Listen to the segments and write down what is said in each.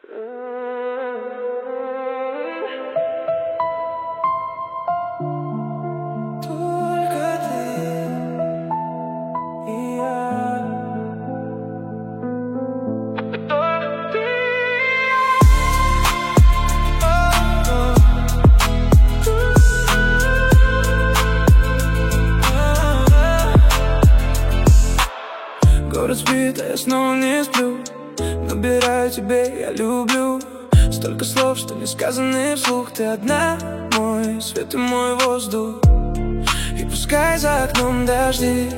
Город спит, а я снова не сплю. Набираю тебе, я люблю. Столько слов, что не сказаны вслух. Ты одна, мой свет и мой воздух. И пускай за окном дожди,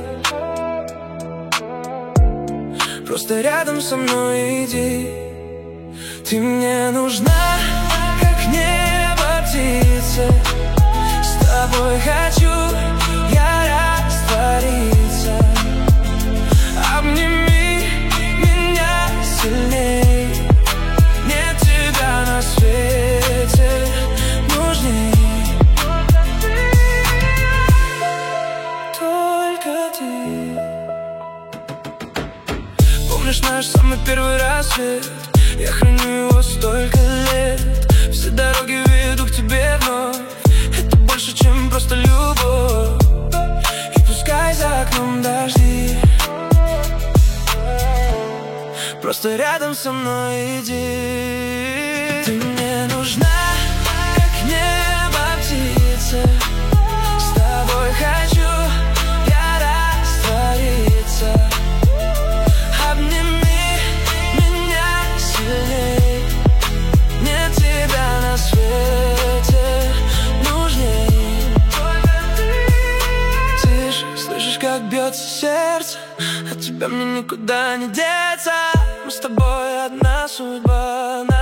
просто рядом со мной иди. Ты мне нужна, как небо птица. С тобой хочу я раствориться. Обними меня сильней. Нет тебя на свете нужней. Только ты. Помнишь наш самый первый рассвет? Я храню его столько лет. Все дороги ведут к тебе вновь. Это больше, чем просто любовь. И пускай за окном дожди, просто рядом со мной иди. Ты мне нужна, как небо птица. С тобой хочу я раствориться. Обними меня сильней. Нет тебя на свете нужней. Ты же слышишь, как бьется сердце. От тебя мне никуда не деться. Мы с тобой одна судьба.